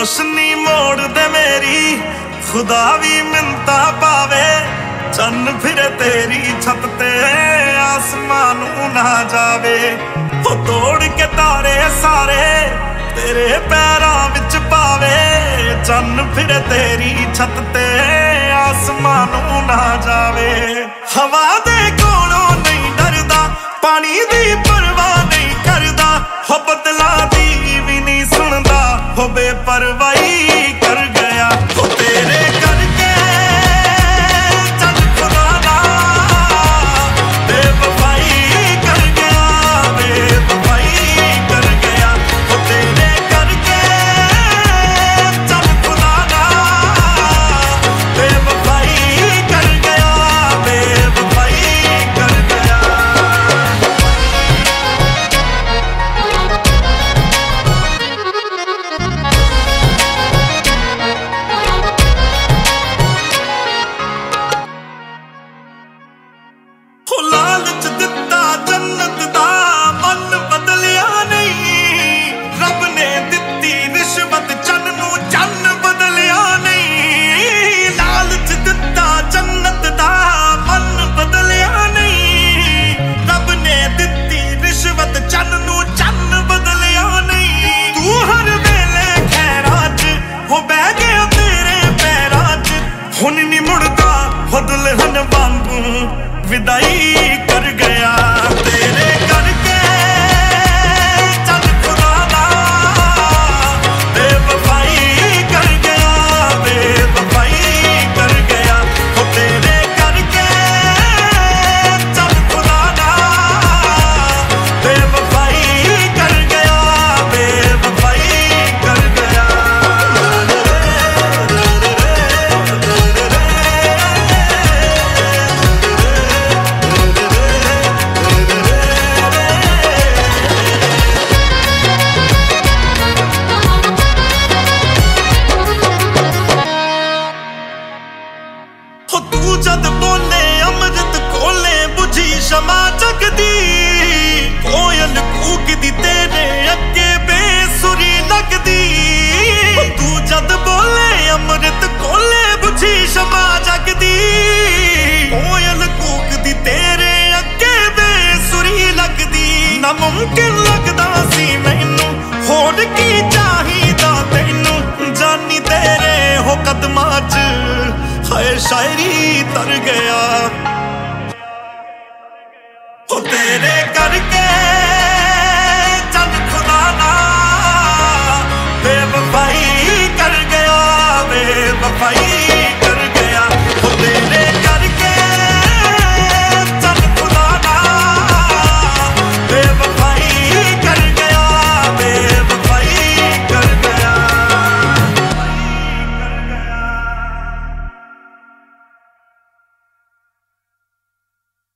रोशनी मोड़ दे मेरी, खुदा भी मिन्नता पावे। चन्न फिरे तेरी छत ते आसमान ना जावे। वो तोड़ के तारे सारे तेरे पैरां विच पावे। चन्न फिरे तेरी छत ते आसमान ना जावे। हवा दे कोलों नहीं डरदा, पानी दी परवाह नहीं करदा। हो बदला दी भी नहीं सुनदा, हो बेपरवाही कर गया। हो तेरे करके चल खुदा ना बेवफाई कर गया, बेवफाई कर गया। हो तेरे करके चल खुदा ना बेवफाई कर गया, बेवफाई कर गया। हो लालच दिता जन्नत दा, मन बदलिया नहीं। रब ने दिती रिश्वत, चन्न नू चन्न बदलिया नहीं। लालच दिता जन्नत दा, मन बदलिया नहीं। रब ने दिती रिश्वत, चन्न नू चन्न बदलिया नहीं। तू हर वेले खैरां च हो बह गया तेरे पैरां च। हुण नी मुड़दा हो दुल्हन वांगू विदाई कर गया। तेरे करके चल खुदा ना बेवफाई कर गया, बेवफाई कर गया। हो तेरे करके चल खुदा ना बेवफाई कर गया, बेवफाई कर गया। हो तू जद बोले अमृत कोले बुझी शमा जगदी। कोयल कूकदी तेरे अगे बेसुरी लगदी। हो तू जद बोले अमृत कोले बुझी शमा जगदी। कोयल कूकदी तेरे अगे बेसुरी लगदी। नामुमकिन लगदा सी मैनू, होर की चाहिदा तैनू। जानी तेरे हो कदमां च हाय शायरी तर गया।